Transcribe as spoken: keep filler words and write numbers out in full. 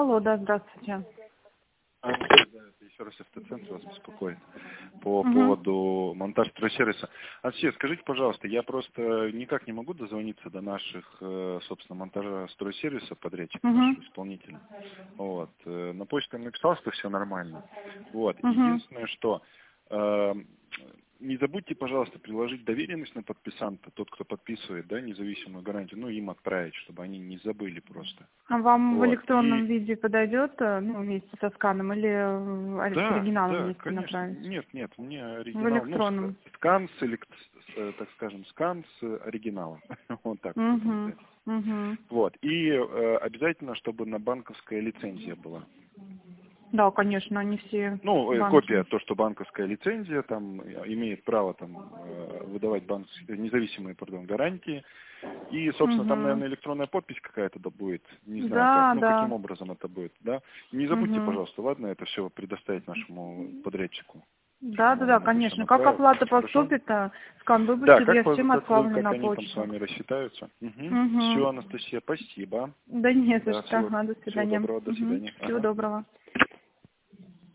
Алло, да, здравствуйте. А, да, это еще раз автоцентр вас беспокоит по Угу. поводу монтажа стройсервиса. Анастасия, скажите, пожалуйста, я просто никак не могу дозвониться до наших, э, собственно, монтажа стройсервиса, подрядчика Угу. нашего исполнителя. Вот. э, На почту я написал, что все нормально. Вот. Угу. Единственное, что э, не забудьте, пожалуйста, приложить доверенность на подписанта, тот, кто подписывает, да, независимую гарантию, ну, им отправить, чтобы они не забыли просто. А вам в Вот. электронном И виде подойдет, э, ну, вместе со сканом, или э, ори- с да, оригиналом да, вместе конечно. направить? Нет, нет, мне В оригинал, ну, ска- электронном. скан с, элект- с, э, так скажем, скан с оригинала. Вот так вот это Угу. называется. Угу. Вот. И э, обязательно, чтобы на банковская лицензия была. Да, конечно, они все Ну, э, копия, банки. то, что банковская лицензия там э, имеет право там э, выдавать банковские, независимые, пардон, гарантии. И, собственно, там, Угу. наверное, электронная подпись какая-то да будет. Не знаю как. Да, Ну, каким да. образом это будет, да. Не забудьте, Угу. пожалуйста, ладно, это все предоставить нашему подрядчику, Да, чтобы да, он да, вам это все конечно. Как направил. оплата Хорошо? поступит, а скан Да, выпустит, как, я вы- всем как, вы- отправлю как на они там с почту. вами рассчитаются. Угу. Угу. Все, Анастасия, спасибо. Да не за Да, что. всего, Ага, до всего свидания. доброго, до Угу. свидания. Всего Ага. доброго.